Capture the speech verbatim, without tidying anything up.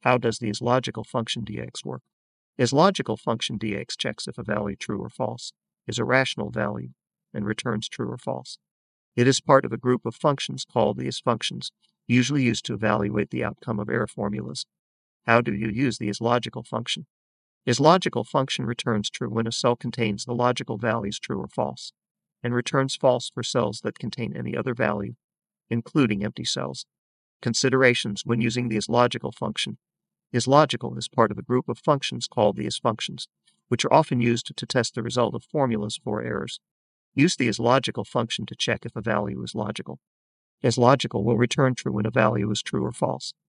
How does the islogical function dx work? Islogical function dx checks if a value true or false is a rational value and returns true or false. It is part of a group of functions called the isfunctions, usually used to evaluate the outcome of error formulas. How do you use the islogical function? Islogical function returns true when a cell contains the logical values true or false, and returns false for cells that contain any other value, including empty cells. Considerations when using the islogical function. Islogical is part of a group of functions called the isfunctions, which are often used to test the result of formulas for errors. Use the islogical function to check if a value is logical. Islogical will return true when a value is true or false.